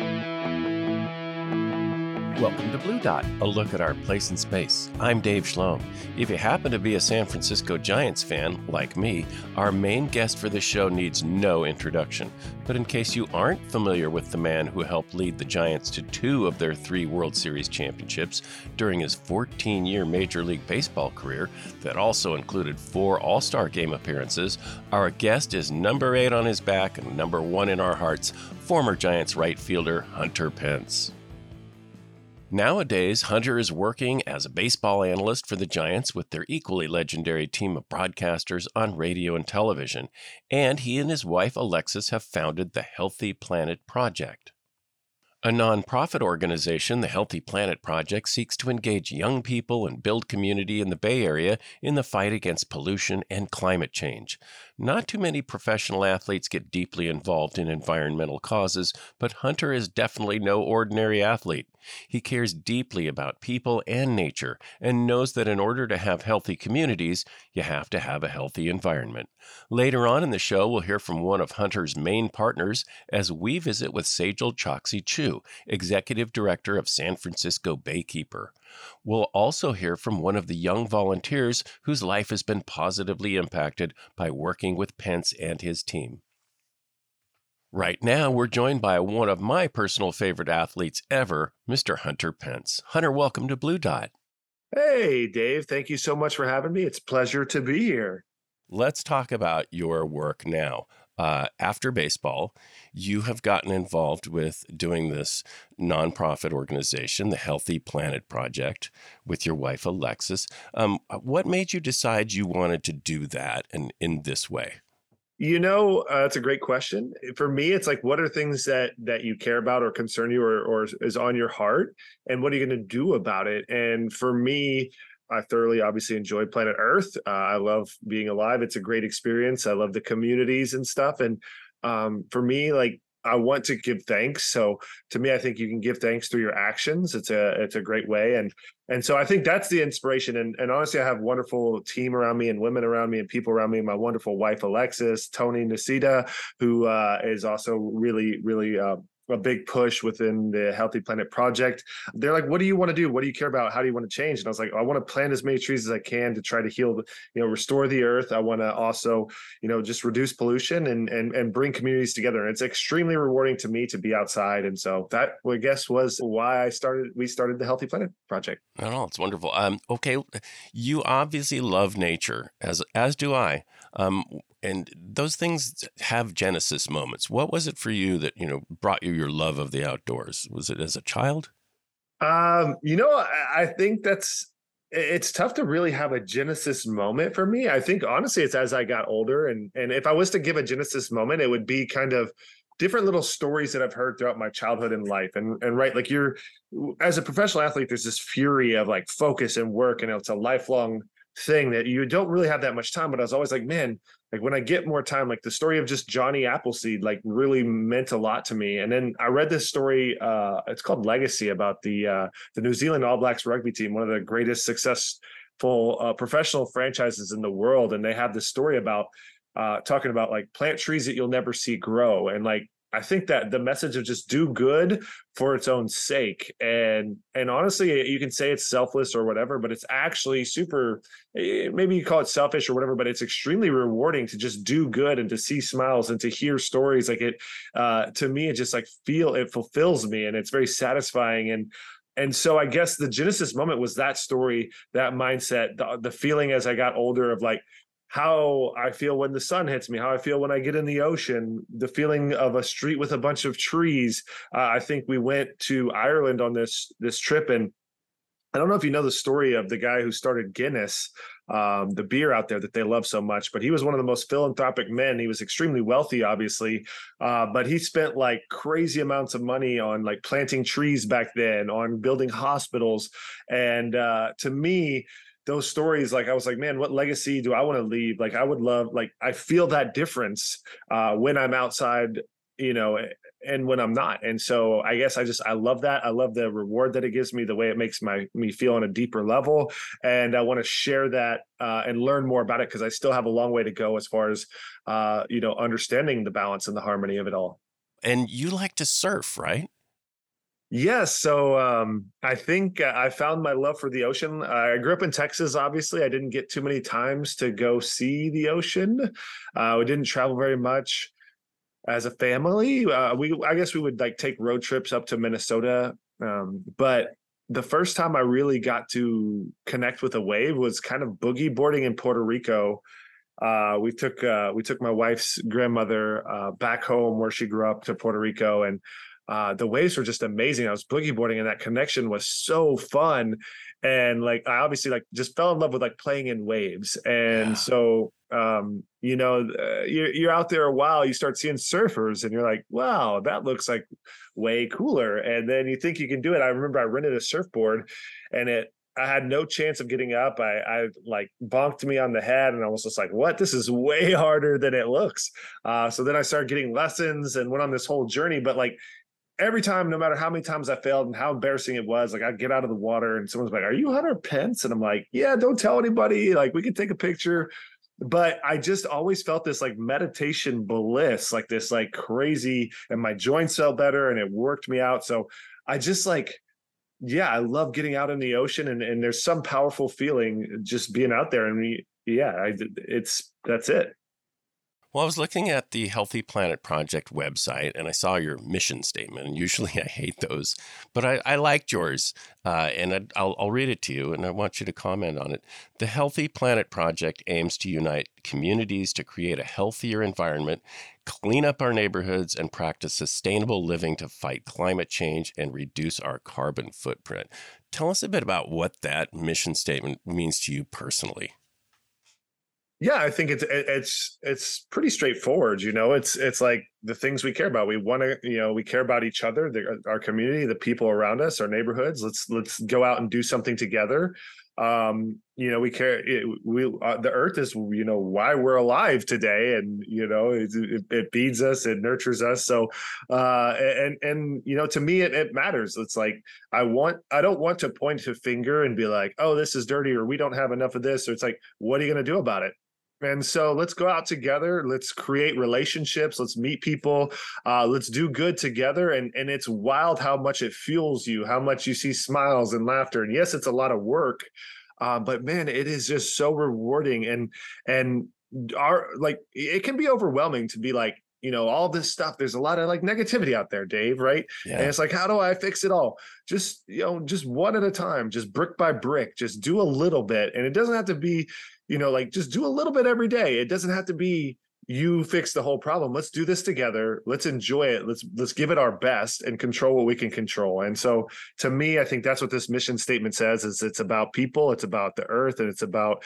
Welcome to Blue Dot, a look at our place in space. I'm Dave Schlom. If you happen to be a San Francisco Giants fan, like me, our main guest for this show needs no introduction. But in case you aren't familiar with the man who helped lead the Giants to 2 of their 3 World Series championships during his 14-year Major League Baseball career that also included 4 All-Star Game appearances, our guest is number 8 on his back and number 1 in our hearts, former Giants right fielder Hunter Pence. Nowadays, Hunter is working as a baseball analyst for the Giants with their equally legendary team of broadcasters on radio and television, and he and his wife Alexis have founded the Healthy Planet Project. A nonprofit organization, the Healthy Planet Project, seeks to engage young people and build community in the Bay Area in the fight against pollution and climate change. Not too many professional athletes get deeply involved in environmental causes, but Hunter is definitely no ordinary athlete. He cares deeply about people and nature and knows that in order to have healthy communities, you have to have a healthy environment. Later on in the show, we'll hear from one of Hunter's main partners as we visit with Sejal Choksi Chu, Executive Director of San Francisco Baykeeper. We'll also hear from one of the young volunteers whose life has been positively impacted by working with Pence and his team. Right now, we're joined by one of my personal favorite athletes ever, Mr. Hunter Pence. Hunter, welcome to Blue Dot. Hey, Dave. Thank you so much for having me. It's a pleasure to be here. Let's talk about your work now. After baseball, you have gotten involved with doing this nonprofit organization, the Healthy Planet Project, with your wife, Alexis. What made you decide you wanted to do that and in this way? That's a great question. For me, it's like, what are things that you care about or concern you or is on your heart? And what are you going to do about it? And for me, I thoroughly obviously enjoy planet Earth. I love being alive. It's a great experience. I love the communities and stuff. And for me, like, I want to give thanks. So to me, I think you can give thanks through your actions. It's a great way. And so I think that's the inspiration. And honestly, I have a wonderful team around me and women around me and people around me. My wonderful wife, Alexis, Tony Nacida, who is also really, really a big push within the Healthy Planet Project. They're like, what do you want to do? What do you care about? How do you want to change? And I was like, I want to plant as many trees as I can to try to heal, restore the earth. I want to also, just reduce pollution and bring communities together. And it's extremely rewarding to me to be outside. And so that, I guess, was why we started the Healthy Planet Project. Oh, it's wonderful. Okay, you obviously love nature, as do I. And those things have genesis moments. What was it for you that, brought you your love of the outdoors? Was it as a child? I think it's tough to really have a genesis moment for me. I think honestly, it's as I got older. And if I was to give a genesis moment, it would be kind of different little stories that I've heard throughout my childhood and life. And right, like as a professional athlete, there's this fury of like focus and work, and it's a lifelong thing that you don't really have that much time. But I was always like, man, like when I get more time, like the story of just Johnny Appleseed, like really meant a lot to me. And then I read this story, it's called Legacy, about the New Zealand All Blacks rugby team, one of the greatest successful professional franchises in the world. And they have this story about talking about like plant trees that you'll never see grow. And like, I think that the message of just do good for its own sake. And honestly, you can say it's selfless or whatever, but it's actually super, maybe you call it selfish or whatever, but it's extremely rewarding to just do good and to see smiles and to hear stories like it. To me, it just like it fulfills me, and it's very satisfying. And so I guess the genesis moment was that story, that mindset, the feeling as I got older of like, how I feel when the sun hits me, how I feel when I get in the ocean, the feeling of a street with a bunch of trees. I think we went to Ireland on this trip, and I don't know if you know the story of the guy who started Guinness, the beer out there that they love so much, but he was one of the most philanthropic men. He was extremely wealthy, obviously, but he spent like crazy amounts of money on like planting trees back then, on building hospitals. And to me, those stories, like I was like, man, what legacy do I want to leave? Like I would love, like I feel that difference when I'm outside, and when I'm not. And so I guess I love that. I love the reward that it gives me, the way it makes me feel on a deeper level. And I want to share that and learn more about it, because I still have a long way to go as far as, understanding the balance and the harmony of it all. And you like to surf, right? Yes. So I think I found my love for the ocean. I grew up in Texas, obviously. I didn't get too many times to go see the ocean. We didn't travel very much as a family. I guess we would like take road trips up to Minnesota. But the first time I really got to connect with a wave was kind of boogie boarding in Puerto Rico. We took my wife's grandmother back home where she grew up to Puerto Rico, and the waves were just amazing. I was boogie boarding, and that connection was so fun. And like I obviously like just fell in love with like playing in waves. And Yeah. so you're out there a while, you start seeing surfers, and you're like, wow, that looks like way cooler. And then you think you can do it. I remember I rented a surfboard, and it I had no chance of getting up. I like bonked me on the head, and I was just like, "What? This is way harder than it looks." So then I started getting lessons and went on this whole journey. But like every time, no matter how many times I failed and how embarrassing it was, like I'd get out of the water and someone's like, "Are you Hunter Pence?" And I'm like, "Yeah, don't tell anybody. Like we can take a picture." But I just always felt this like meditation bliss, like this like crazy, and my joints felt better and it worked me out. So I just like yeah, I love getting out in the ocean, and there's some powerful feeling just being out there. And it's that's it. Well, I was looking at the Healthy Planet Project website and I saw your mission statement. And usually I hate those, but I liked yours. I'll read it to you and I want you to comment on it. The Healthy Planet Project aims to unite communities to create a healthier environment, clean up our neighborhoods, and practice sustainable living to fight climate change and reduce our carbon footprint. Tell us a bit about what that mission statement means to you personally. Yeah, I think it's pretty straightforward. It's like the things we care about. We want to, we care about each other, our community, the people around us, our neighborhoods. Let's go out and do something together. We care. The earth is why we're alive today, and it feeds us, it nurtures us. So, and to me, it matters. It's like I don't want to point a finger and be like, oh, this is dirty, or we don't have enough of this. Or it's like, what are you going to do about it? And so let's go out together. Let's create relationships. Let's meet people. Let's do good together. And it's wild how much it fuels you, how much you see smiles and laughter. And yes, it's a lot of work, but man, it is just so rewarding. And our like it can be overwhelming to be like, all this stuff. There's a lot of like negativity out there, Dave, right? And Yeah. it's like, how do I fix it all? Just, just one at a time, just brick by brick, just do a little bit. And it doesn't have to be like just do a little bit every day. It doesn't have to be you fix the whole problem. Let's do this together. Let's enjoy it. Let's give it our best and control what we can control. And so to me, I think that's what this mission statement says is it's about people, it's about the earth, and it's about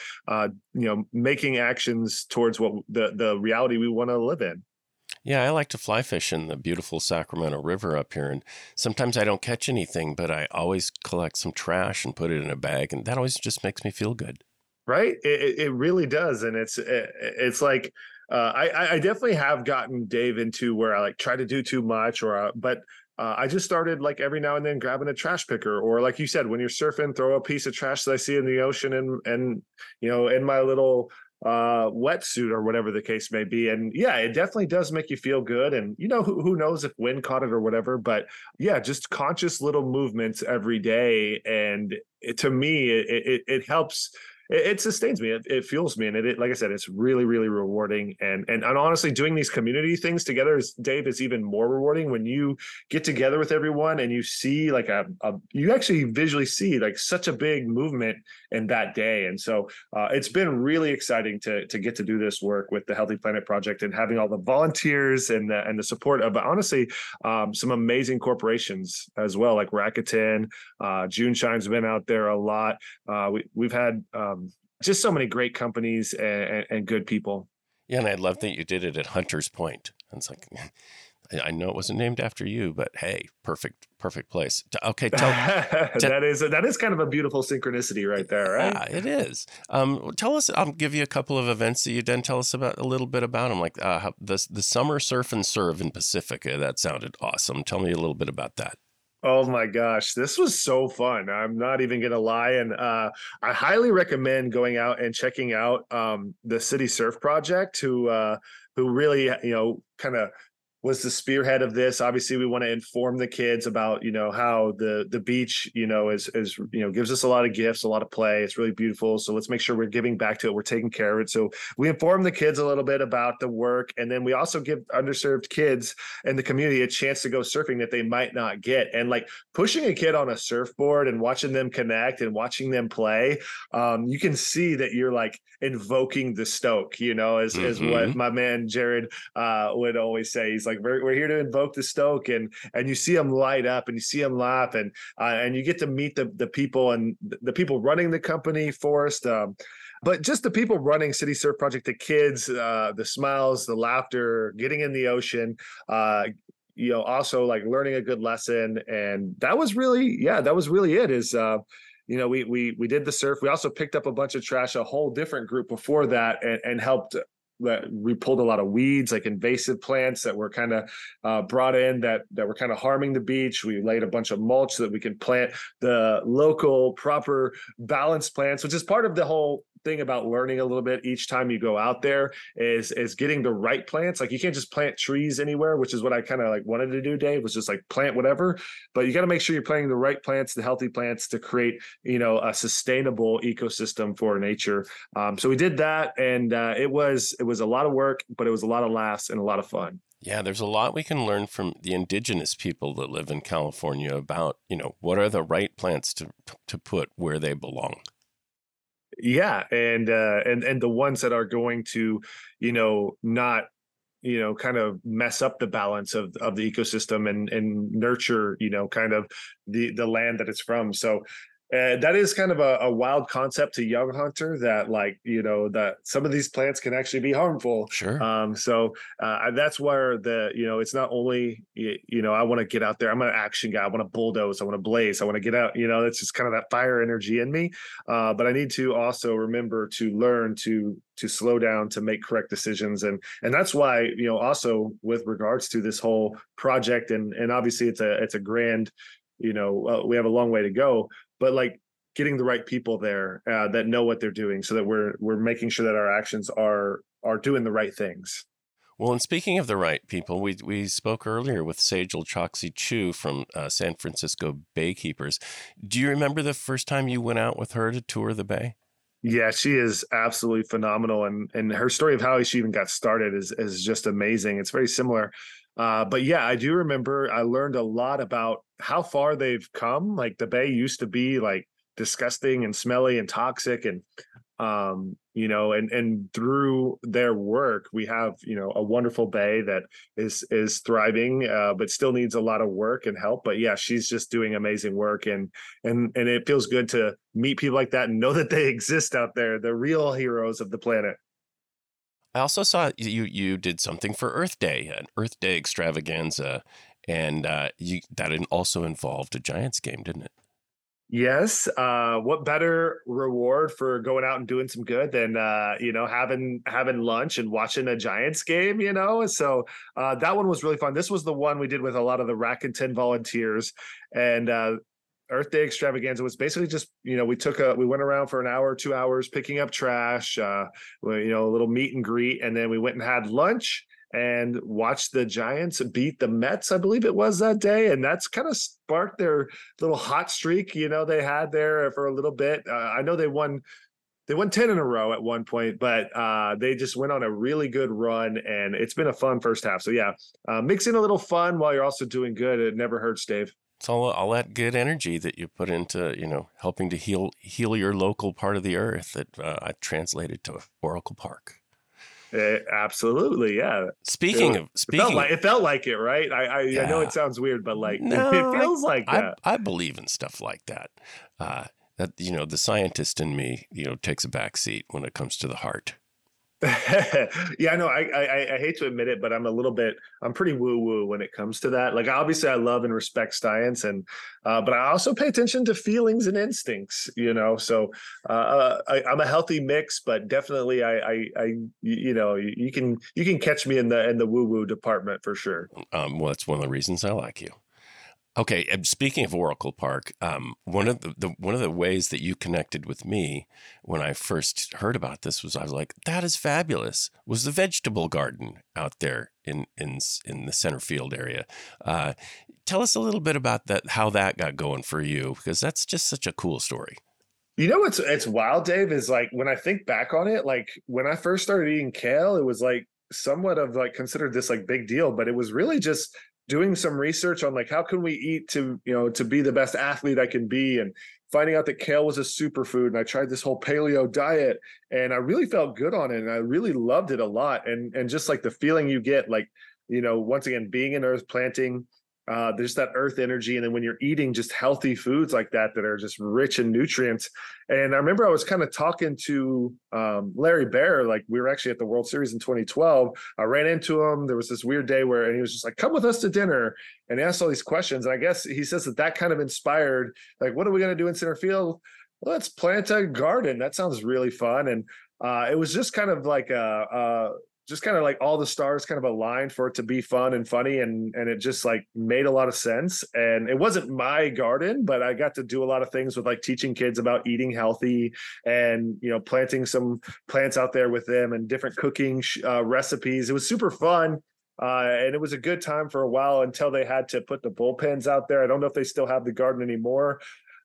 making actions towards what the reality we want to live in. Yeah, I like to fly fish in the beautiful Sacramento River up here. And sometimes I don't catch anything, but I always collect some trash and put it in a bag. And that always just makes me feel good. Right, it really does. And it's like I definitely have gotten Dave into where I like try to do too much, but I just started like every now and then grabbing a trash picker, or like you said, when you're surfing, throw a piece of trash that I see in the ocean, and in my little wetsuit or whatever the case may be. And yeah, it definitely does make you feel good. And who knows if wind caught it or whatever, but yeah, just conscious little movements every day. And to me, it helps. It sustains me. It fuels me, and like I said, it's really, really rewarding. And honestly, doing these community things together, Dave, is even more rewarding when you get together with everyone and you see like you actually visually see like such a big movement in that day. And so it's been really exciting to get to do this work with the Healthy Planet Project and having all the volunteers and the support of, honestly, some amazing corporations as well, like Rakuten. June Shine's been out there a lot. We've had just so many great companies and good people. Yeah, and I love that you did it at Hunter's Point. And it's like, I know it wasn't named after you, but hey, perfect place. Okay, That is kind of a beautiful synchronicity right there, right? yeah, it is. Tell us. I'll give you a couple of events that you've done. Tell us about a little bit about them, like the Summer Surf and Serve in Pacifica. That sounded awesome. Tell me a little bit about that. Oh my gosh, this was so fun. I'm not even gonna lie. And I highly recommend going out and checking out the City Surf Project, who really, kind of was the spearhead of this. Obviously, we want to inform the kids about, how the beach, is gives us a lot of gifts, a lot of play. It's really beautiful. So let's make sure we're giving back to it. We're taking care of it. So we inform the kids a little bit about the work, and then we also give underserved kids in the community a chance to go surfing that they might not get. And like pushing a kid on a surfboard and watching them connect and watching them play, you can see that you're like invoking the stoke, as what my man Jared would always say. He's like, we're here to invoke the stoke, and you see them light up and you see them laugh, and you get to meet the people and the people running the company, Forrest. But just the people running City Surf Project, the kids, the smiles, the laughter, getting in the ocean, also like learning a good lesson. And that was really it is, we did the surf. We also picked up a bunch of trash, a whole different group before that, and helped. We pulled a lot of weeds, like invasive plants that were kind of brought in that were kind of harming the beach. We laid a bunch of mulch so that we can plant the local proper balanced plants, which is part of the whole thing about learning a little bit each time you go out there is getting the right plants. Like you can't just plant trees anywhere, which is what I kind of like wanted to do, Dave, was just like plant whatever, but you got to make sure you're planting the right plants, the healthy plants to create, a sustainable ecosystem for nature. So we did that, and it was a lot of work, but it was a lot of laughs and a lot of fun. Yeah, there's a lot we can learn from the indigenous people that live in California about, what are the right plants to put where they belong. Yeah, and the ones that are going to, not, kind of mess up the balance of the ecosystem and nurture, kind of the land that it's from. So that is kind of a wild concept to young hunter that that some of these plants can actually be harmful. Sure. So that's where it's not only, I want to get out there. I'm an action guy. I want to bulldoze. I want to blaze. I want to get out, it's just kind of that fire energy in me. But I need to also remember to learn to slow down, to make correct decisions. And that's why, also with regards to this whole project, and obviously it's a grand, we have a long way to go, but like getting the right people there that know what they're doing, so that we're making sure that our actions are doing the right things. Well, and speaking of the right people, we spoke earlier with Sejal Choksi Chu from San Francisco Baykeepers. Do you remember the first time you went out with her to tour the bay? Yeah, she is absolutely phenomenal, and her story of how she even got started is just amazing. It's very similar. But yeah, I do remember I learned a lot about how far they've come. Like the bay used to be like disgusting and smelly and toxic, and and through their work, we have, a wonderful bay that is thriving, but still needs a lot of work and help. But yeah, she's just doing amazing work, and it feels good to meet people like that and know that they exist out there, the real heroes of the planet. I also saw you did something for Earth Day, an Earth Day extravaganza, and that also involved a Giants game, didn't it? Yes. What better reward for going out and doing some good than having lunch and watching a Giants game, So that one was really fun. This was the one we did with a lot of the Rack and 10 volunteers, and Earth Day extravaganza was basically just, we went around for an hour, 2 hours picking up trash, a little meet and greet, and then we went and had lunch and watched the Giants beat the Mets, I believe it was that day. And that's kind of sparked their little hot streak, they had there for a little bit. I know they won 10 in a row at one point, but they just went on a really good run, and it's been a fun first half. So yeah, mix in a little fun while you're also doing good. It never hurts, Dave. It's all that good energy that you put into, helping to heal your local part of the earth that I translated to Oracle Park. Absolutely, yeah. It felt like it, right? I know it sounds weird, but it feels like that. I believe in stuff like that. That the scientist in me, takes a back seat when it comes to the heart. Yeah, no, I hate to admit it, but I'm pretty woo-woo when it comes to that. Like, obviously I love and respect science, and but I also pay attention to feelings and instincts, so I'm a healthy mix, but definitely you can catch me in the woo-woo department for sure. Well, that's one of the reasons I like you. Okay, and speaking of Oracle Park, one of one of the ways that you connected with me when I first heard about this was I was like, "That is fabulous." Was the vegetable garden out there in the center field area? Uh, Tell us a little bit about that, how that got going for you, because that's just such a cool story. You know what's it's wild, Dave, is like when I think back on it, like when I first started eating kale, it was like somewhat of like considered this like big deal, but it was really just doing some research on like how can we eat to, to be the best athlete I can be, and finding out that kale was a superfood. And I tried this whole paleo diet and I really felt good on it. And I really loved it a lot. And just like the feeling you get, like, once again, being in earth, planting, there's that earth energy. And then when you're eating just healthy foods like that are just rich in nutrients. And I remember I was kind of talking to Larry Baer, like we were actually at the World Series in 2012. I ran into him. There was this weird day where, and he was just like, come with us to dinner. And he asked all these questions. And I guess he says that kind of inspired, like, what are we going to do in center field? Well, let's plant a garden. That sounds really fun. And it was just kind of like just kind of like all the stars kind of aligned for it to be fun and funny, and it just like made a lot of sense. And it wasn't my garden, but I got to do a lot of things with like teaching kids about eating healthy and planting some plants out there with them and different cooking recipes. It was super fun. And it was a good time for a while until they had to put the bullpens out there. I don't know if they still have the garden anymore.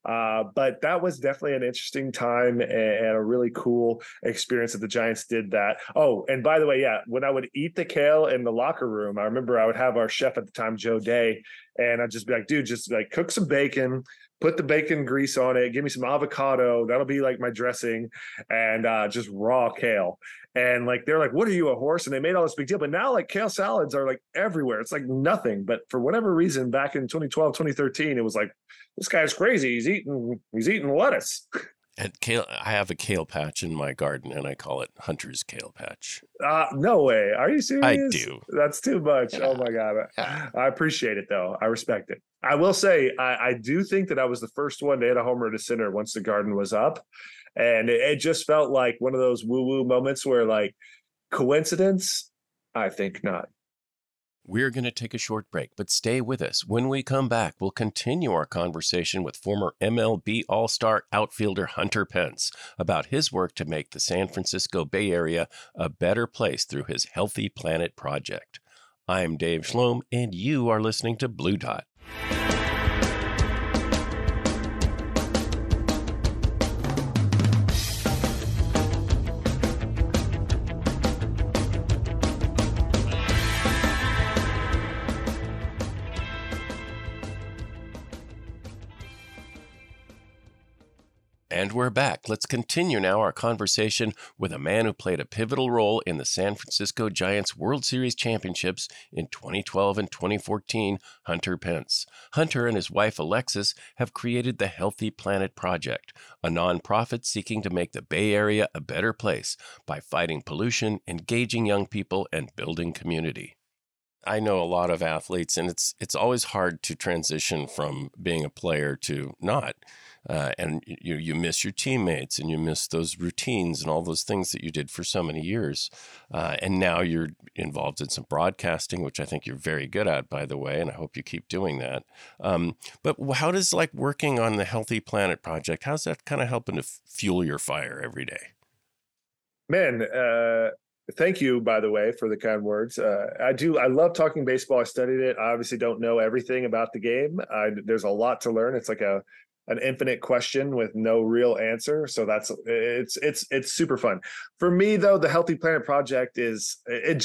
But that was definitely an interesting time and a really cool experience that the Giants did that. Oh, and by the way, yeah, when I would eat the kale in the locker room, I remember I would have our chef at the time, Joe Day, and I'd just be like, dude, just like cook some bacon, put the bacon grease on it, give me some avocado. That'll be like my dressing, and just raw kale. And like, they're like, what are you, a horse? And they made all this big deal. But now like kale salads are like everywhere. It's like nothing. But for whatever reason, back in 2012, 2013, it was like, this guy's crazy. He's eating lettuce. And kale, I have a kale patch in my garden, and I call it Hunter's Kale Patch. No way. Are you I serious? do. That's too much. Yeah. Oh my God. Yeah. I appreciate it though. I respect it. I will say, I do think that I was the first one to hit a homer to center once the garden was up. And it just felt like one of those woo-woo moments where like coincidence, I think not. We're going to take a short break, but stay with us. When we come back, we'll continue our conversation with former MLB All-Star outfielder Hunter Pence about his work to make the San Francisco Bay Area a better place through his Healthy Planet project. I'm Dave Schloem, and you are listening to Blue Dot. And we're back. Let's continue now our conversation with a man who played a pivotal role in the San Francisco Giants World Series championships in 2012 and 2014, Hunter Pence. Hunter and his wife Alexis have created the Healthy Planet Project, a nonprofit seeking to make the Bay Area a better place by fighting pollution, engaging young people, and building community. I know a lot of athletes, and it's always hard to transition from being a player to not. And you miss your teammates, and you miss those routines and all those things that you did for so many years. And now you're involved in some broadcasting, which I think you're very good at, by the way, and I hope you keep doing that. But how does like working on the Healthy Planet Project, how's that kind of helping to fuel your fire every day? Man, thank you, by the way, for the kind words. I love talking baseball. I studied it. I obviously don't know everything about the game. There's a lot to learn. It's like an infinite question with no real answer. So it's super fun. For me though, the Healthy Planet Project it's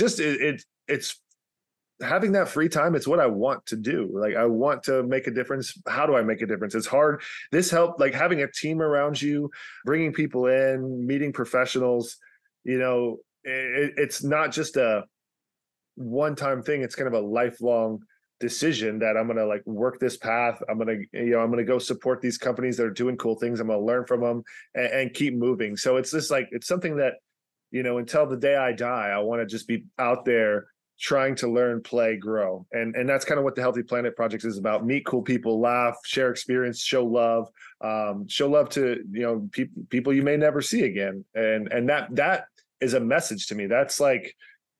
having that free time. It's what I want to do. Like I want to make a difference. How do I make a difference? It's hard. This help, like having a team around you, bringing people in, meeting professionals, it's not just a one-time thing. It's kind of a lifelong decision that I'm going to like work this path. I'm going to go support these companies that are doing cool things. I'm going to learn from them and keep moving. So it's just like, it's something that, until the day I die, I want to just be out there trying to learn, play, grow. And that's kind of what the Healthy Planet Project is about. Meet cool people, laugh, share experience, show love to, people you may never see again. And that is a message to me. That's like,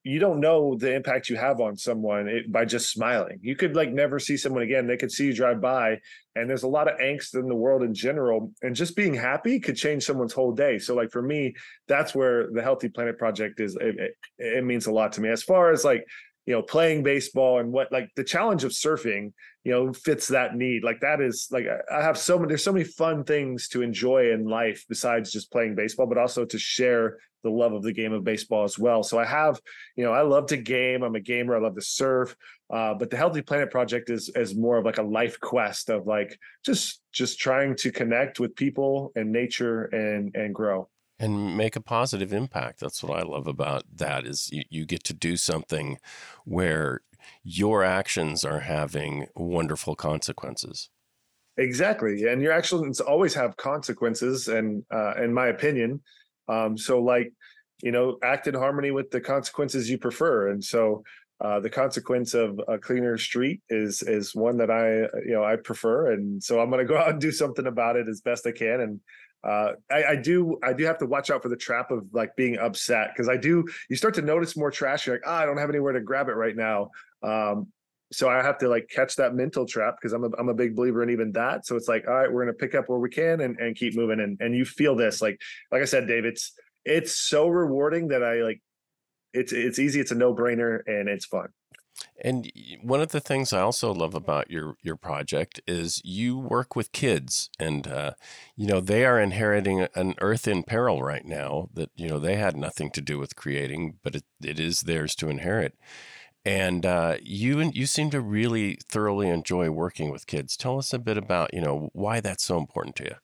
you don't know the impact you have on someone by just smiling. You could like never see someone again. They could see you drive by, and there's a lot of angst in the world in general. And just being happy could change someone's whole day. So like for me, that's where the Healthy Planet Project is. It means a lot to me. As far as like, playing baseball and what like the challenge of surfing, fits that need. Like that is like I have there's so many fun things to enjoy in life besides just playing baseball, but also to share the love of the game of baseball as well. So I have, I love to game. I'm a gamer. I love to surf. But the Healthy Planet Project is more of like a life quest of like just trying to connect with people and nature and grow. And make a positive impact. That's what I love about that is you get to do something where your actions are having wonderful consequences. Exactly. And your actions always have consequences. And in my opinion, so like, act in harmony with the consequences you prefer. And so the consequence of a cleaner street is one that I prefer. And so I'm going to go out and do something about it as best I can. And I do have to watch out for the trap of like being upset, because you start to notice more trash. You're like, I don't have anywhere to grab it right now. So I have to like catch that mental trap, because I'm a big believer in even that. So it's like, all right, we're going to pick up where we can and keep moving. And you feel this, like I said, Dave, it's so rewarding that it's easy. It's a no brainer and it's fun. And one of the things I also love about your project is you work with kids, and they are inheriting an earth in peril right now that they had nothing to do with creating, but it is theirs to inherit. And you seem to really thoroughly enjoy working with kids. Tell us a bit about why that's so important to you.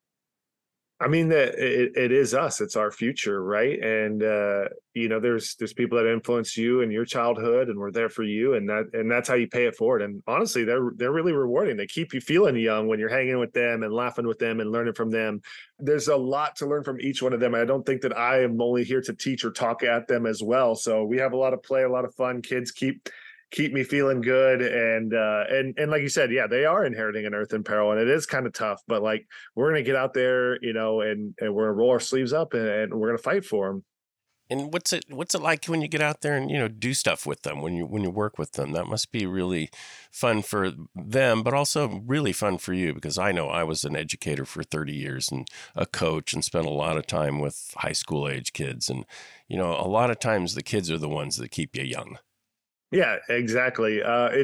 I mean, that it is us. It's our future, right? And there's people that influence you in your childhood, and we're there for you, and that's how you pay it forward. And honestly, they're really rewarding. They keep you feeling young when you're hanging with them and laughing with them and learning from them. There's a lot to learn from each one of them. I don't think that I am only here to teach or talk at them as well. So we have a lot of play, a lot of fun. Kids keep me feeling good. And like you said, yeah, they are inheriting an earth in peril, and it is kind of tough, but like, we're going to get out there, and we're going to roll our sleeves up and we're going to fight for them. And what's it like when you get out there and, do stuff with them, when you work with them? That must be really fun for them, but also really fun for you, because I know I was an educator for 30 years and a coach and spent a lot of time with high school age kids. And, a lot of times the kids are the ones that keep you young. Yeah, exactly.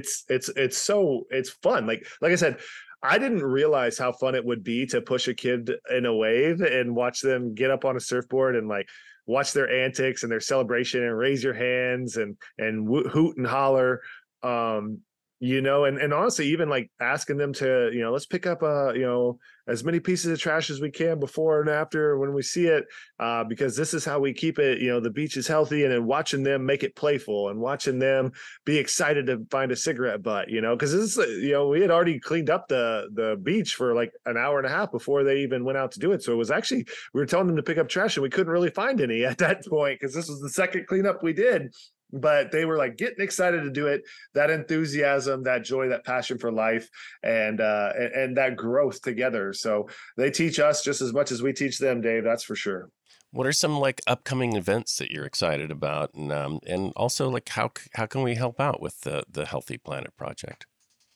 It's fun. Like I said, I didn't realize how fun it would be to push a kid in a wave and watch them get up on a surfboard and like watch their antics and their celebration and raise your hands and hoot and holler. And honestly, even like asking them to, let's pick up as many pieces of trash as we can before and after when we see it, because this is how we keep it, the beach is healthy. And then watching them make it playful and watching them be excited to find a cigarette butt, because this is, we had already cleaned up the beach for like an hour and a half before they even went out to do it. So it was actually, we were telling them to pick up trash and we couldn't really find any at that point, because this was the second cleanup we did. But they were like getting excited to do it. That enthusiasm, that joy, that passion for life, and that growth together. So they teach us just as much as we teach them, Dave. That's for sure. What are some like upcoming events that you're excited about, and also like how can we help out with the Healthy Planet Project?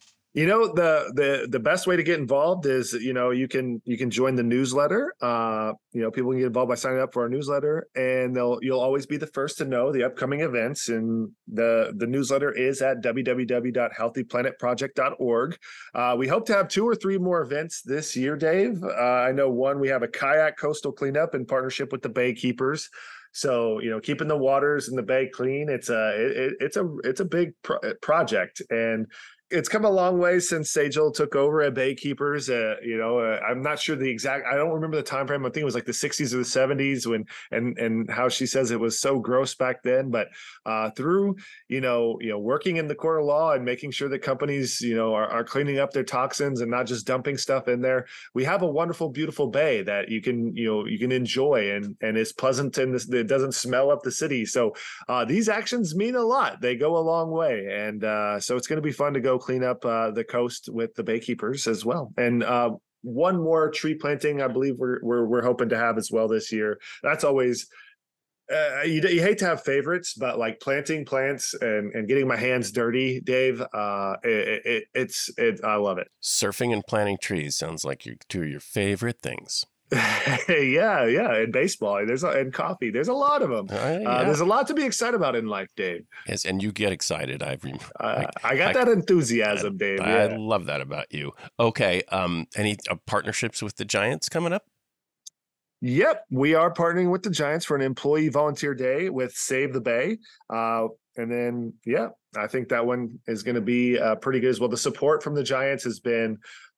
The best way to get involved is, you can join the newsletter. People can get involved by signing up for our newsletter, and you'll always be the first to know the upcoming events. And the newsletter is at www.healthyplanetproject.org. We hope to have 2 or 3 more events this year, Dave. I know one, we have a kayak coastal cleanup in partnership with the Bay Keepers. So, keeping the waters in the bay clean, it's a big project, and it's come a long way since Sajal took over at Bay Keepers. I'm not sure I don't remember the time frame. I think it was like the 60s or the 70s when, and how she says it was so gross back then. But through, working in the court of law and making sure that companies, are cleaning up their toxins and not just dumping stuff in there, we have a wonderful, beautiful bay that you can enjoy and is pleasant, and it doesn't smell up the city. So these actions mean a lot. They go a long way. And so it's going to be fun to go clean up the coast with the Bay Keepers as well. And one more tree planting, I believe we're hoping to have as well this year. That's always You hate to have favorites, but like planting plants and getting my hands dirty, Dave, I love it. Surfing and planting trees sounds like two of your favorite things. Yeah, and baseball, and coffee. There's a lot of them. Yeah. There's a lot to be excited about in life, Dave. Yes, and you get excited. I got that enthusiasm, Dave. I Yeah. love that about you. Okay, any partnerships with the Giants coming up? Yep, we are partnering with the Giants for an employee volunteer day with Save the Bay. And then, yeah, I think that one is going to be pretty good as well. The support from the Giants has been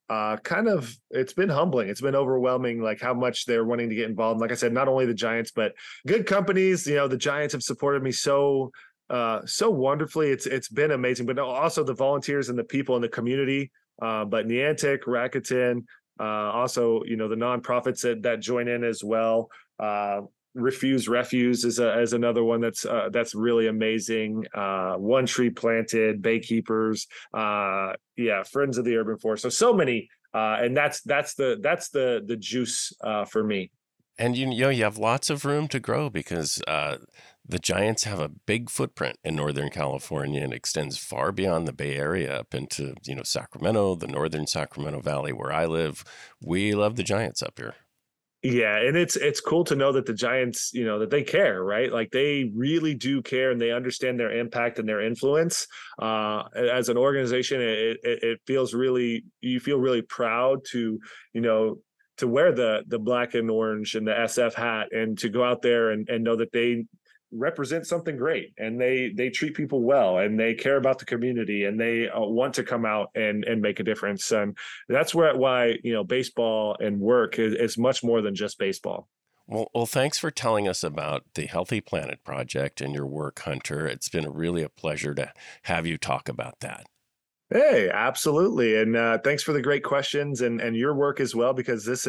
it's been humbling. It's been overwhelming, like how much they're wanting to get involved. Like I said, not only the Giants, but good companies. The Giants have supported me so wonderfully. It's been amazing, but also the volunteers and the people in the community. But Niantic, Rakuten, also, the nonprofits that join in as well. Refuse Refuse is another one that's really amazing. One Tree Planted, Baykeepers, Friends of the Urban Forest. So many, and that's the juice for me. And you have lots of room to grow because the Giants have a big footprint in Northern California and extends far beyond the Bay Area up into Sacramento, the Northern Sacramento Valley where I live. We love the Giants up here. Yeah, and it's cool to know that the Giants, that they care, right? Like they really do care, and they understand their impact and their influence. As an organization, it feels you feel really proud to wear the black and orange and the SF hat, and to go out there and know that they represent something great, and they treat people well, and they care about the community, and they want to come out and make a difference. And that's why baseball and work is much more than just baseball. Well, thanks for telling us about the Healthy Planet Project and your work, Hunter. It's been really a pleasure to have you talk about that. Hey, absolutely, and thanks for the great questions and your work as well, because this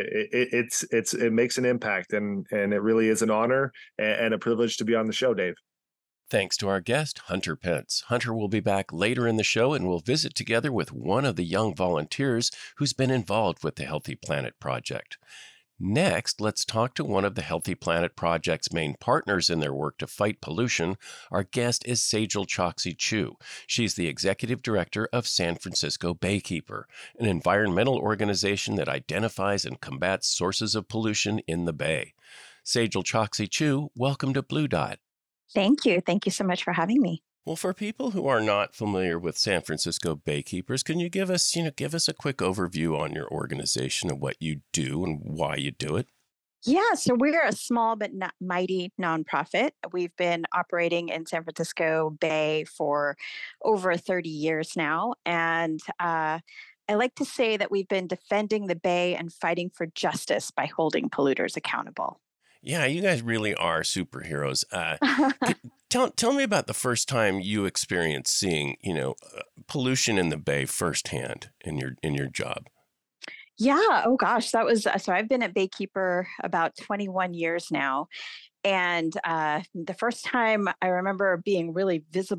it makes an impact, and it really is an honor and a privilege to be on the show, Dave. Thanks to our guest, Hunter Pence. Hunter will be back later in the show and will visit together with one of the young volunteers who's been involved with the Healthy Planet Project. Next, let's talk to one of the Healthy Planet Project's main partners in their work to fight pollution. Our guest is Sejal Choksi Chu. She's the executive director of San Francisco Baykeeper, an environmental organization that identifies and combats sources of pollution in the Bay. Sejal Choksi Chu, welcome to Blue Dot. Thank you. Thank you so much for having me. Well, for people who are not familiar with San Francisco Baykeepers, can you give us a quick overview on your organization and what you do and why you do it? Yeah, so we're a small but not mighty nonprofit. We've been operating in San Francisco Bay for over 30 years now. And I like to say that we've been defending the Bay and fighting for justice by holding polluters accountable. Yeah, you guys really are superheroes. Tell me about the first time you experienced seeing, pollution in the Bay firsthand in your job. Yeah. Oh gosh, that was so. I've been at Baykeeper about 21 years now, and the first time I remember being really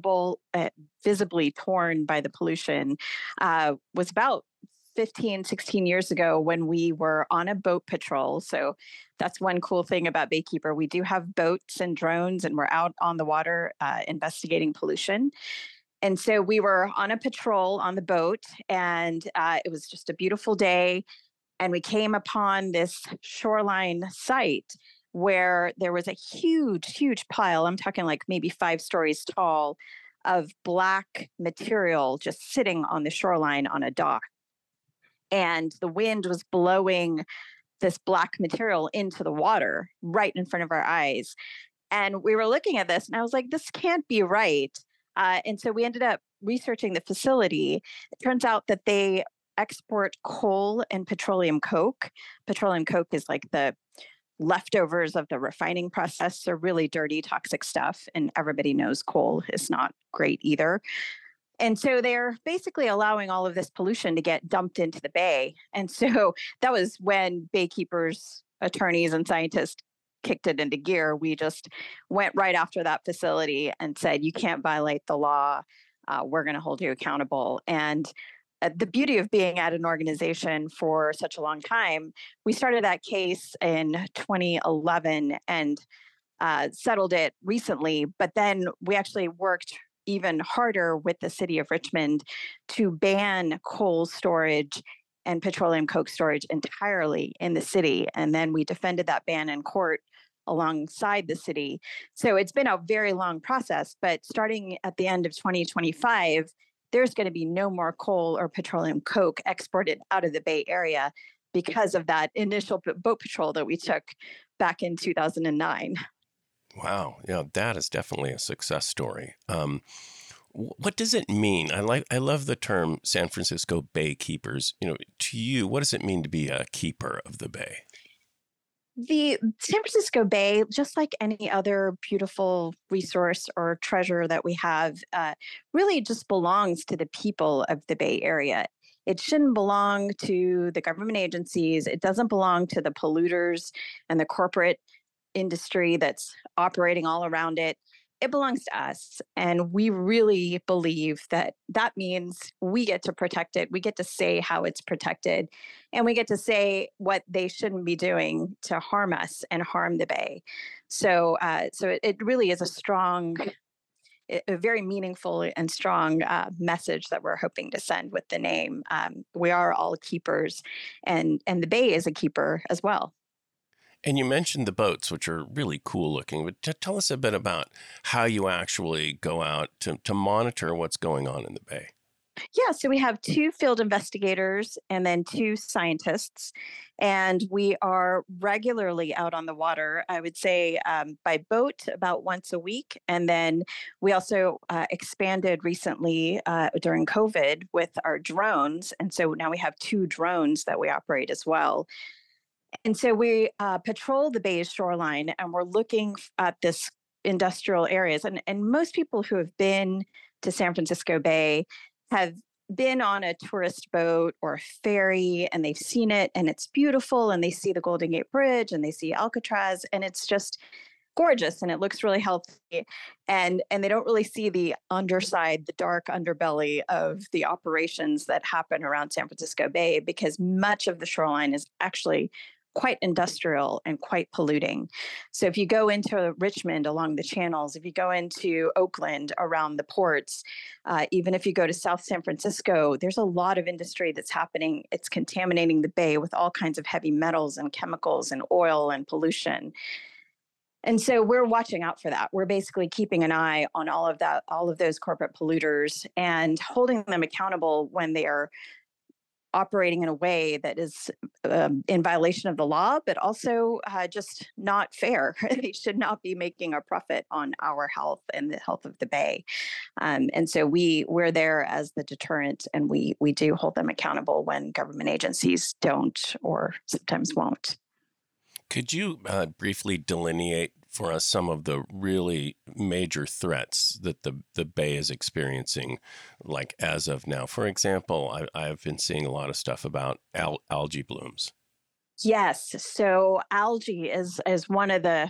visibly torn by the pollution was about 15, 16 years ago when we were on a boat patrol. So that's one cool thing about Baykeeper. We do have boats and drones, and we're out on the water investigating pollution. And so we were on a patrol on the boat, and it was just a beautiful day. And we came upon this shoreline site where there was a huge, huge pile. I'm talking like maybe 5 stories tall of black material just sitting on the shoreline on a dock. And the wind was blowing this black material into the water right in front of our eyes. And we were looking at this, and I was like, this can't be right. And so we ended up researching the facility. It turns out that they export coal and petroleum coke. Petroleum coke is like the leftovers of the refining process, so really dirty, toxic stuff. And everybody knows coal is not great either. And so they're basically allowing all of this pollution to get dumped into the bay. And so that was when Baykeeper's attorneys and scientists kicked it into gear. We just went right after that facility and said, you can't violate the law. We're going to hold you accountable. And the beauty of being at an organization for such a long time, we started that case in 2011, and settled it recently, but then we actually worked even harder with the city of Richmond to ban coal storage and petroleum coke storage entirely in the city. And then we defended that ban in court alongside the city. So it's been a very long process, but starting at the end of 2025, there's going to be no more coal or petroleum coke exported out of the Bay Area because of that initial boat patrol that we took back in 2009. Wow. Yeah, that is definitely a success story. What does it mean? I love the term San Francisco Bay Keepers. To you, what does it mean to be a keeper of the Bay? The San Francisco Bay, just like any other beautiful resource or treasure that we have, really just belongs to the people of the Bay Area. It shouldn't belong to the government agencies. It doesn't belong to the polluters and the corporate industry that's operating all around it. It belongs to us. And we really believe that that means we get to protect it. We get to say how it's protected. And we get to say what they shouldn't be doing to harm us and harm the Bay. So it really is a very meaningful and strong message that we're hoping to send with the name. We are all keepers, and the Bay is a keeper as well. And you mentioned the boats, which are really cool looking, but tell us a bit about how you actually go out to monitor what's going on in the Bay. Yeah, so we have 2 field investigators and then 2 scientists, and we are regularly out on the water. I would say by boat about once a week, and then we also expanded recently during COVID with our drones, and so now we have 2 drones that we operate as well. And so we patrol the Bay's shoreline, and we're looking at this industrial areas. And most people who have been to San Francisco Bay have been on a tourist boat or a ferry, and they've seen it, and it's beautiful, and they see the Golden Gate Bridge, and they see Alcatraz, and it's just gorgeous, and it looks really healthy. And they don't really see the underside, the dark underbelly of the operations that happen around San Francisco Bay, because much of the shoreline is actually quite industrial and quite polluting. So if you go into Richmond along the channels, if you go into Oakland around the ports, even if you go to South San Francisco, there's a lot of industry that's happening. It's contaminating the Bay with all kinds of heavy metals and chemicals and oil and pollution. And so we're watching out for that. We're basically keeping an eye on all of that, all of those corporate polluters, and holding them accountable when they are operating in a way that is in violation of the law, but also just not fair. They should not be making a profit on our health and the health of the Bay. And so we're there as the deterrent, and we do hold them accountable when government agencies don't or sometimes won't. Could you briefly delineate for us some of the really major threats that the Bay is experiencing, like as of now? For example, I've been seeing a lot of stuff about algae blooms. Yes, so algae is one of the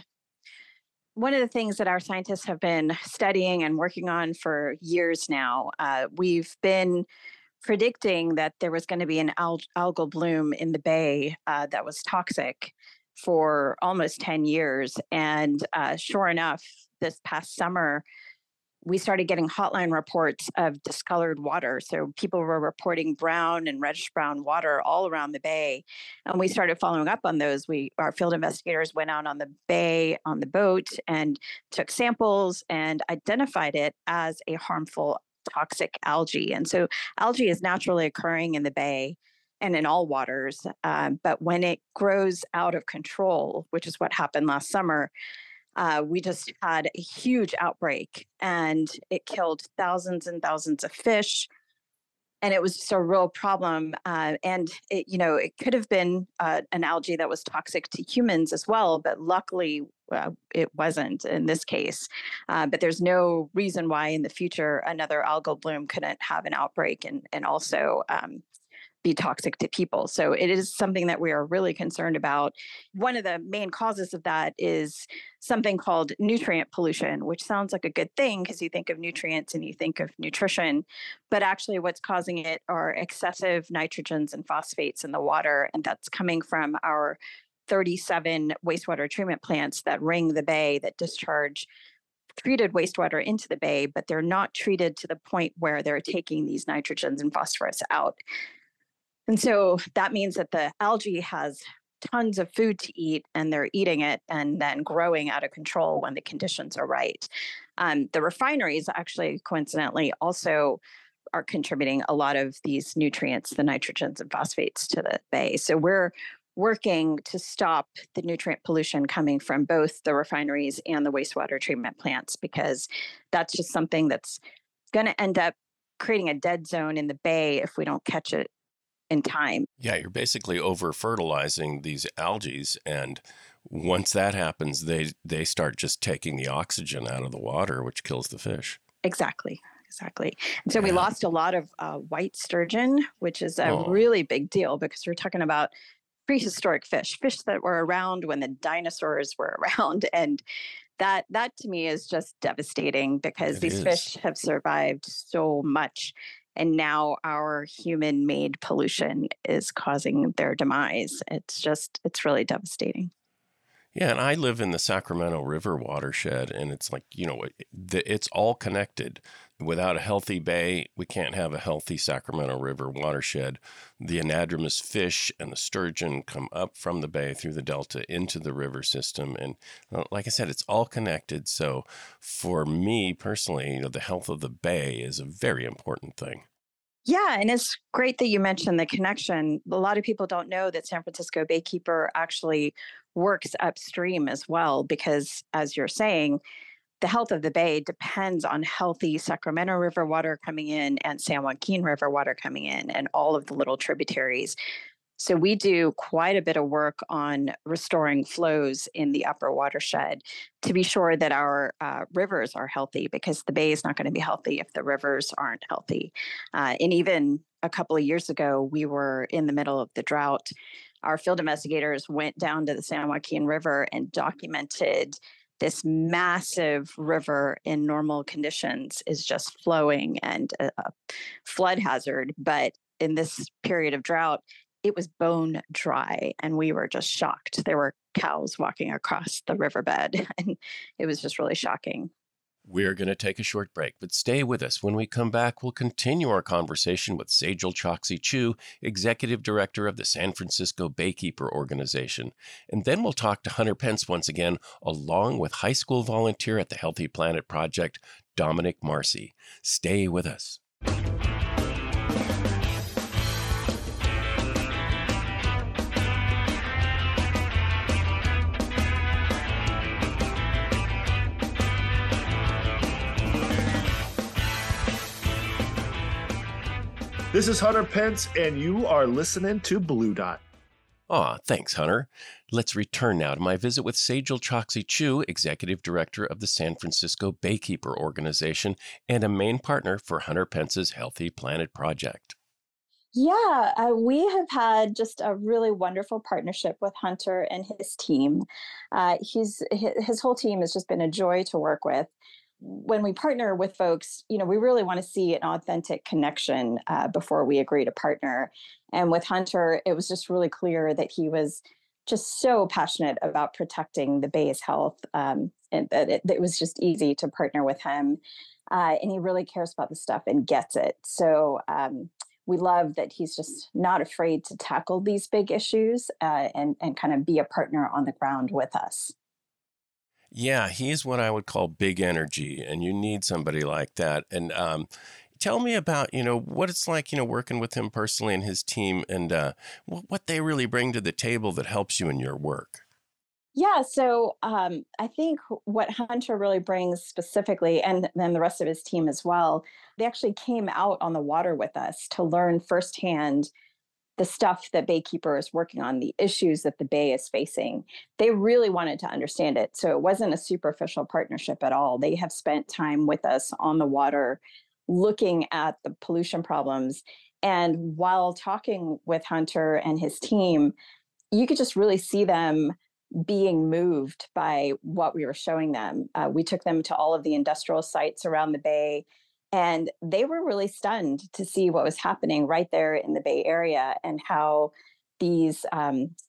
things that our scientists have been studying and working on for years now. We've been predicting that there was going to be an algal bloom in the Bay that was toxic for almost 10 years. And sure enough, this past summer, we started getting hotline reports of discolored water. So people were reporting brown and reddish brown water all around the Bay. And we started following up on those. Our field investigators went out on the Bay on the boat and took samples and identified it as a harmful toxic algae. And so algae is naturally occurring in the Bay and in all waters. But when it grows out of control, which is what happened last summer, we just had a huge outbreak, and it killed thousands and thousands of fish. And it was just a real problem. And it could have been an algae that was toxic to humans as well, but luckily it wasn't in this case. But there's no reason why in the future another algal bloom couldn't have an outbreak and also be toxic to people. So it is something that we are really concerned about. One of the main causes of that is something called nutrient pollution, which sounds like a good thing because you think of nutrients and you think of nutrition, but actually what's causing it are excessive nitrogens and phosphates in the water, and that's coming from our 37 wastewater treatment plants that ring the bay that discharge treated wastewater into the bay, but they're not treated to the point where they're taking these nitrogens and phosphorus out. And so that means that the algae has tons of food to eat and they're eating it and then growing out of control when the conditions are right. The refineries actually, coincidentally, also are contributing a lot of these nutrients, the nitrogens and phosphates, to the bay. So we're working to stop the nutrient pollution coming from both the refineries and the wastewater treatment plants, because that's just something that's going to end up creating a dead zone in the bay if we don't catch it in time. Yeah, you're basically over fertilizing these algae, and once that happens, they start just taking the oxygen out of the water, which kills the fish. Exactly. And so we lost a lot of white sturgeon, which is a really big deal because we're talking about prehistoric fish that were around when the dinosaurs were around. And that to me is just devastating because these fish have survived so much. And now our human-made pollution is causing their demise. It's really devastating. Yeah, and I live in the Sacramento River watershed, and it's like, it's all connected. Without a healthy bay, we can't have a healthy Sacramento River watershed. The anadromous fish and the sturgeon come up from the bay through the delta into the river system. And like I said, it's all connected. So for me personally, the health of the bay is a very important thing. Yeah, and it's great that you mentioned the connection. A lot of people don't know that San Francisco Baykeeper actually works upstream as well, because as you're saying, the health of the bay depends on healthy Sacramento River water coming in and San Joaquin River water coming in and all of the little tributaries. So we do quite a bit of work on restoring flows in the upper watershed to be sure that our rivers are healthy, because the bay is not going to be healthy if the rivers aren't healthy. And even a couple of years ago, we were in the middle of the drought. Our field investigators went down to the San Joaquin River and documented this massive river in normal conditions is just flowing and a flood hazard. But in this period of drought, it was bone dry, and we were just shocked. There were cows walking across the riverbed, and it was just really shocking. We're going to take a short break, but stay with us. When we come back, we'll continue our conversation with Sejal Choksi-Chu, Executive Director of the San Francisco Baykeeper Organization. And then we'll talk to Hunter Pence once again, along with high school volunteer at the Healthy Planet Project, Dominic Marcy. Stay with us. This is Hunter Pence, and you are listening to Blue Dot. Thanks, Hunter. Let's return now to my visit with Sejal Choksi-Chu, Executive Director of the San Francisco Baykeeper Organization and a main partner for Hunter Pence's Healthy Planet Project. Yeah, we have had just a really wonderful partnership with Hunter and his team. His whole team has just been a joy to work with. When we partner with folks, we really want to see an authentic connection before we agree to partner. And with Hunter, it was just really clear that he was just so passionate about protecting the bay's health, and that it was just easy to partner with him. And he really cares about the stuff and gets it. So we love that he's just not afraid to tackle these big issues and kind of be a partner on the ground with us. Yeah, he's what I would call big energy, and you need somebody like that. And tell me about, what it's like, working with him personally and his team, and what they really bring to the table that helps you in your work. Yeah, so I think what Hunter really brings specifically, and then the rest of his team as well, they actually came out on the water with us to learn firsthand the stuff that Baykeeper is working on, the issues that the bay is facing. They really wanted to understand it. So it wasn't a superficial partnership at all. They have spent time with us on the water, looking at the pollution problems. And while talking with Hunter and his team, you could just really see them being moved by what we were showing them. We took them to all of the industrial sites around the bay, and they were really stunned to see what was happening right there in the Bay Area and how these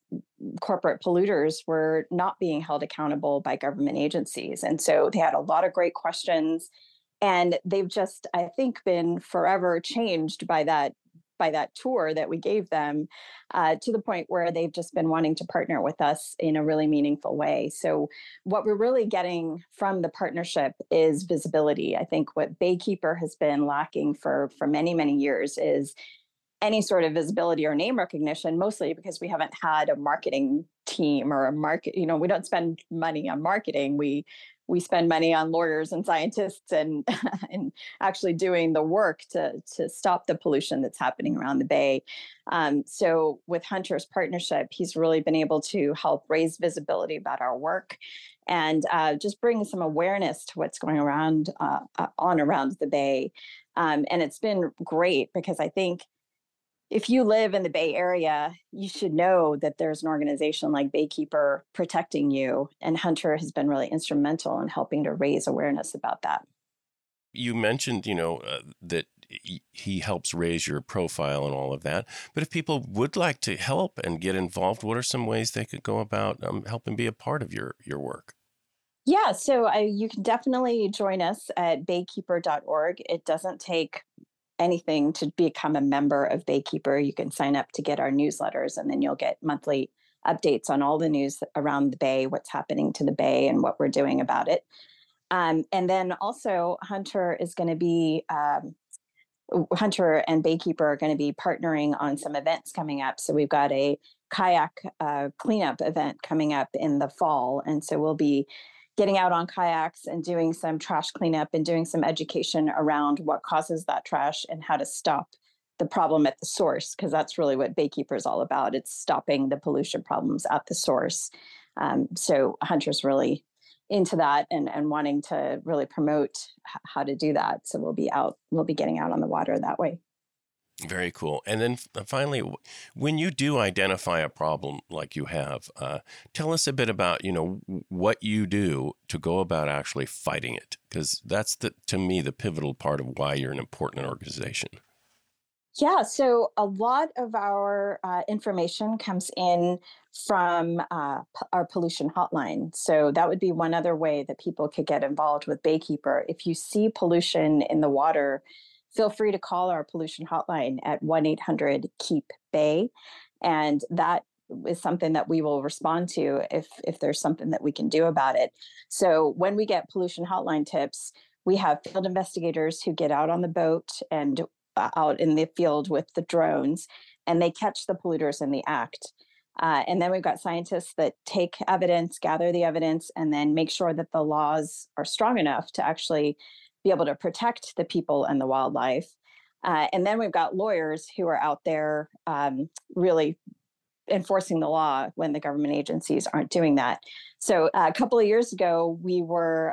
corporate polluters were not being held accountable by government agencies. And so they had a lot of great questions. And they've just, I think, been forever changed by that tour that we gave them, to the point where they've just been wanting to partner with us in a really meaningful way. So what we're really getting from the partnership is visibility. I think what Baykeeper has been lacking for many, many years is any sort of visibility or name recognition, mostly because we haven't had a marketing team or a market, we don't spend money on marketing. We spend money on lawyers and scientists and and actually doing the work to stop the pollution that's happening around the bay. So with Hunter's partnership, he's really been able to help raise visibility about our work and just bring some awareness to what's going around around the bay. And it's been great because I think if you live in the Bay Area, you should know that there's an organization like Baykeeper protecting you. And Hunter has been really instrumental in helping to raise awareness about that. You mentioned, that he helps raise your profile and all of that. But if people would like to help and get involved, what are some ways they could go about helping be a part of your work? Yeah, so you can definitely join us at baykeeper.org. It doesn't take anything to become a member of Baykeeper. You can sign up to get our newsletters, and then you'll get monthly updates on all the news around the Bay, what's happening to the Bay, and what we're doing about it. And then also, Hunter and Baykeeper are going to be partnering on some events coming up. So we've got a kayak cleanup event coming up in the fall, and so we'll be getting out on kayaks and doing some trash cleanup and doing some education around what causes that trash and how to stop the problem at the source, because that's really what Baykeeper is all about. It's stopping the pollution problems at the source. So Hunter's really into that and wanting to really promote how to do that. So we'll be getting out on the water that way. Very cool. And then finally, when you do identify a problem like you have, tell us a bit about, what you do to go about actually fighting it, because that's, to me, the pivotal part of why you're an important organization. Yeah, so a lot of our information comes in from our pollution hotline. So that would be one other way that people could get involved with Baykeeper. If you see pollution in the water, feel free to call our pollution hotline at 1-800-KEEP-BAY. And that is something that we will respond to if there's something that we can do about it. So when we get pollution hotline tips, we have field investigators who get out on the boat and out in the field with the drones, and they catch the polluters in the act. And then we've got scientists that take evidence, gather the evidence, and then make sure that the laws are strong enough to actually be able to protect the people and the wildlife. And then we've got lawyers who are out there really enforcing the law when the government agencies aren't doing that. So a couple of years ago, we were,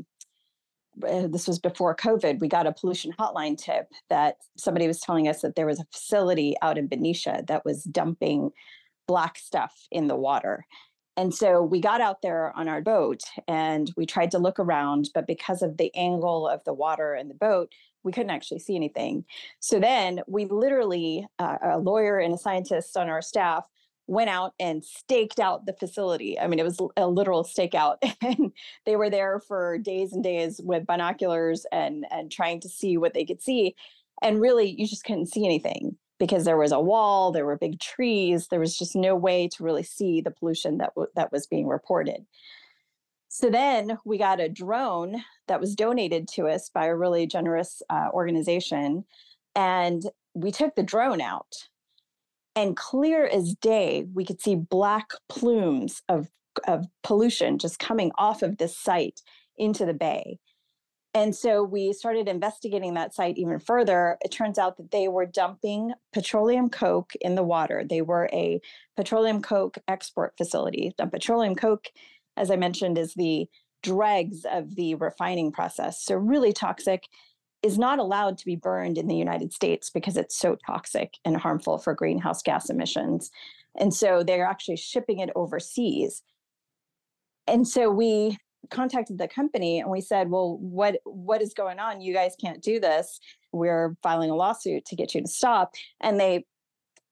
this was before COVID, we got a pollution hotline tip that somebody was telling us that there was a facility out in Benicia that was dumping black stuff in the water. And so we got out there on our boat and we tried to look around, but because of the angle of the water and the boat, we couldn't actually see anything. So then we literally, a lawyer and a scientist on our staff went out and staked out the facility. I mean, it was a literal stakeout. And they were there for days and days with binoculars and trying to see what they could see. And really, you just couldn't see anything, because there was a wall, there were big trees, there was just no way to really see the pollution that was being reported. So then we got a drone that was donated to us by a really generous organization, and we took the drone out. And clear as day, we could see black plumes of pollution just coming off of this site into the bay. And so we started investigating that site even further. It turns out that they were dumping petroleum coke in the water. They were a petroleum coke export facility. The petroleum coke, as I mentioned, is the dregs of the refining process. So really toxic, is not allowed to be burned in the United States because it's so toxic and harmful for greenhouse gas emissions. And so they're actually shipping it overseas. And so we contacted the company and we said, well, what is going on? You guys can't do this. We're filing a lawsuit to get you to stop. And they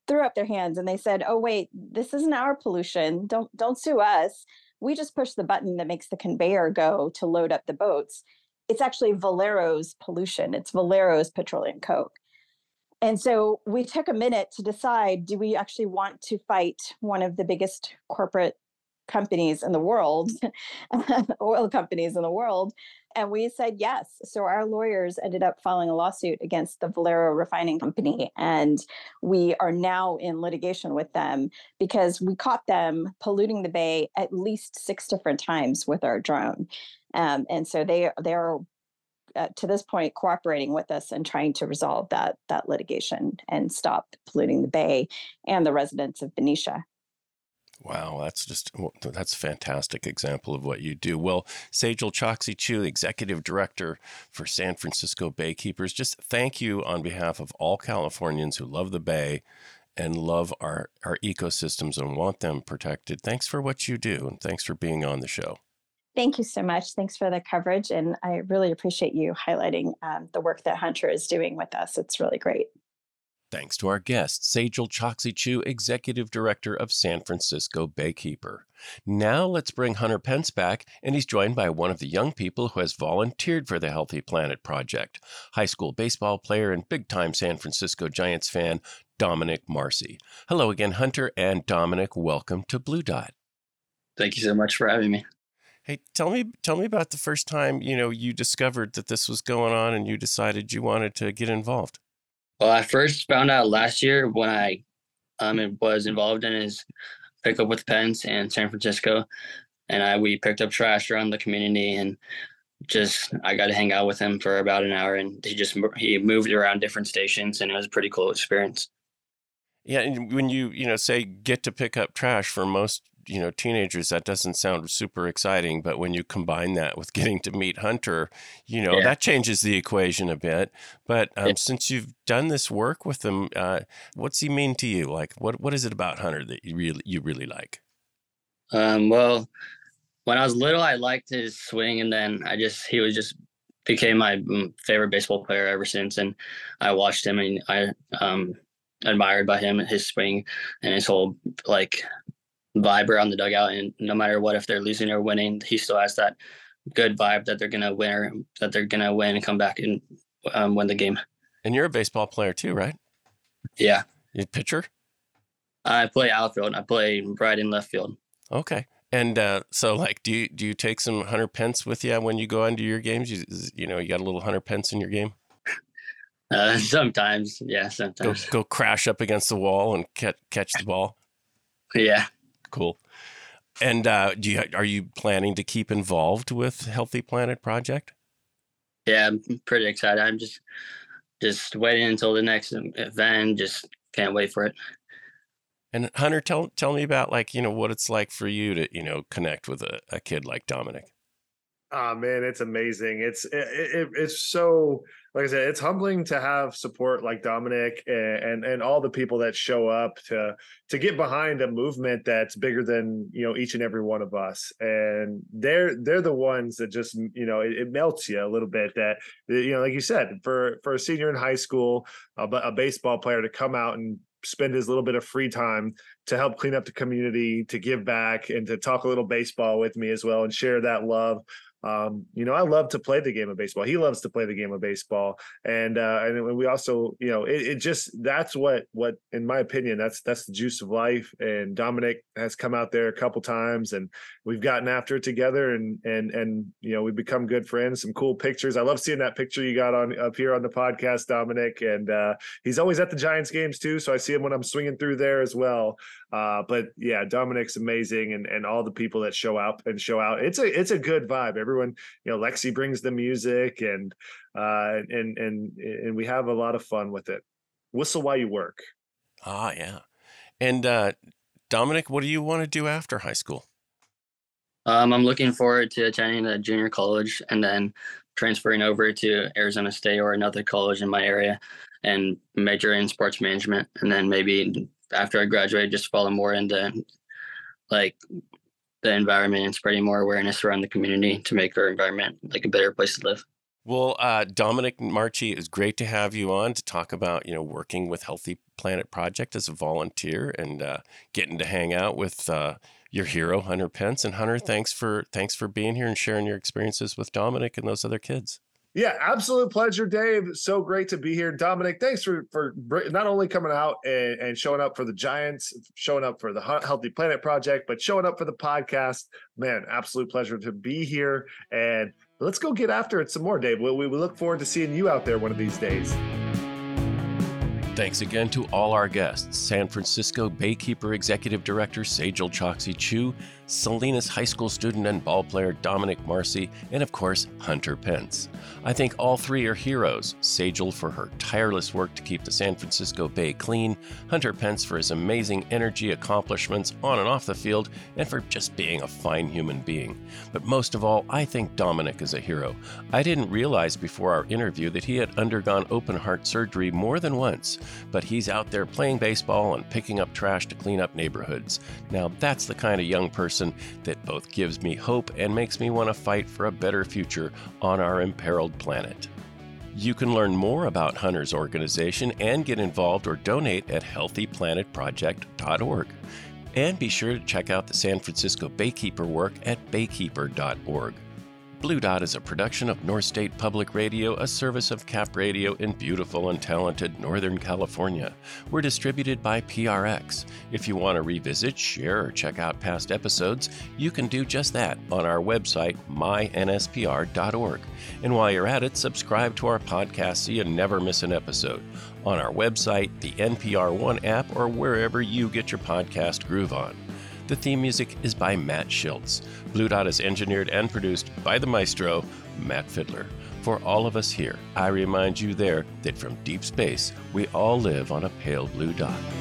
threw up their hands and they said, "Oh wait, this isn't our pollution. Don't sue us. We just push the button that makes the conveyor go to load up the boats. It's actually Valero's pollution. It's Valero's petroleum coke." And so we took a minute to decide, do we actually want to fight one of the biggest corporate companies in the world, oil companies in the world? And we said yes. So our lawyers ended up filing a lawsuit against the Valero Refining Company. And we are now in litigation with them because we caught them polluting the bay at least 6 different times with our drone. And so they are to this point cooperating with us and trying to resolve that litigation and stop polluting the bay and the residents of Benicia. Wow, that's a fantastic example of what you do. Well, Sejal Choksi-Chu, Executive Director for San Francisco Baykeepers, just thank you on behalf of all Californians who love the Bay and love our ecosystems and want them protected. Thanks for what you do, and thanks for being on the show. Thank you so much. Thanks for the coverage, and I really appreciate you highlighting the work that Hunter is doing with us. It's really great. Thanks to our guest, Sejal Choksi-Chu, Executive Director of San Francisco Baykeeper. Now let's bring Hunter Pence back, and he's joined by one of the young people who has volunteered for the Healthy Planet Project, high school baseball player and big-time San Francisco Giants fan, Dominic Marcy. Hello again, Hunter, and Dominic, welcome to Blue Dot. Thank you so much for having me. Hey, tell me about the first time, you discovered that this was going on and you decided you wanted to get involved. Well, I first found out last year when I was involved in his pickup with Pence in San Francisco, and we picked up trash around the community, and I got to hang out with him for about an hour, and he moved around different stations, and it was a pretty cool experience. Yeah, and when you say get to pick up trash, for most teenagers, that doesn't sound super exciting, but when you combine that with getting to meet Hunter, that changes the equation a bit. But since you've done this work with him, what's he mean to you? Like, what is it about Hunter that you really like? Well, when I was little, I liked his swing, and then he became my favorite baseball player ever since. And I watched him, and I admired by him, his swing, and his whole vibe around the dugout. And no matter what, if they're losing or winning, he still has that good vibe that they're gonna win and come back and win the game. And you're a baseball player too, right? Yeah. You pitcher? I play outfield. I play right in left field. Okay. And so do you take some Hunter Pence with you when you go into your games? You got a little Hunter Pence in your game? Sometimes, yeah. Sometimes go crash up against the wall and catch the ball. Yeah. Cool. And are you planning to keep involved with Healthy Planet Project? Yeah, I'm pretty excited. I'm just waiting until the next event. Just can't wait for it. And Hunter, tell me about what it's like for you to connect with a kid like Dominic. Oh man, it's amazing. It's so, like I said, it's humbling to have support like Dominic and all the people that show up to get behind a movement that's bigger than each and every one of us. And they're the ones that just it melts you a little bit. That like you said, for a senior in high school, a baseball player to come out and spend his little bit of free time to help clean up the community, to give back, and to talk a little baseball with me as well and share that love. I love to play the game of baseball. He loves to play the game of baseball. And we also, that's what in my opinion, that's the juice of life. And Dominic has come out there a couple times and we've gotten after it together and we've become good friends, some cool pictures. I love seeing that picture you got up here on the podcast, Dominic. And he's always at the Giants games too. So I see him when I'm swinging through there as well. But yeah, Dominic's amazing, and all the people that show up and show out. It's a good vibe. Everyone, Lexi brings the music, and we have a lot of fun with it. Whistle while you work. Ah, yeah. And Dominic, what do you want to do after high school? I'm looking forward to attending a junior college and then transferring over to Arizona State or another college in my area and major in sports management, and then maybe after I graduate, just follow more into the environment and spreading more awareness around the community to make our environment a better place to live. Well, Dominic Marchi, it was great to have you on to talk about, working with Healthy Planet Project as a volunteer and getting to hang out with your hero, Hunter Pence. And Hunter, thanks for being here and sharing your experiences with Dominic and those other kids. Yeah, absolute pleasure, Dave. So great to be here. Dominic, thanks for not only coming out and showing up for the Giants, showing up for the Healthy Planet Project, but showing up for the podcast. Man, absolute pleasure to be here. And let's go get after it some more, Dave. We look forward to seeing you out there one of these days. Thanks again to all our guests, San Francisco Baykeeper Executive Director Sejal Choksi-Chu, Salinas High School student and ball player Dominic Marcy, and of course, Hunter Pence. I think all three are heroes, Sejal for her tireless work to keep the San Francisco Bay clean, Hunter Pence for his amazing energy accomplishments on and off the field, and for just being a fine human being. But most of all, I think Dominic is a hero. I didn't realize before our interview that he had undergone open heart surgery more than once, but he's out there playing baseball and picking up trash to clean up neighborhoods. Now that's the kind of young person that both gives me hope and makes me want to fight for a better future on our imperiled planet. You can learn more about Hunter's organization and get involved or donate at healthyplanetproject.org. And be sure to check out the San Francisco Baykeeper work at baykeeper.org. Blue Dot is a production of North State Public Radio, a service of Cap Radio in beautiful and talented Northern California. We're distributed by PRX. If you want to revisit, share, or check out past episodes, you can do just that on our website, mynspr.org. And while you're at it, subscribe to our podcast so you never miss an episode. On our website, the NPR One app, or wherever you get your podcast groove on. The theme music is by Matt Schiltz. Blue Dot is engineered and produced by the maestro, Matt Fiddler. For all of us here, I remind you there that from deep space, we all live on a pale blue dot.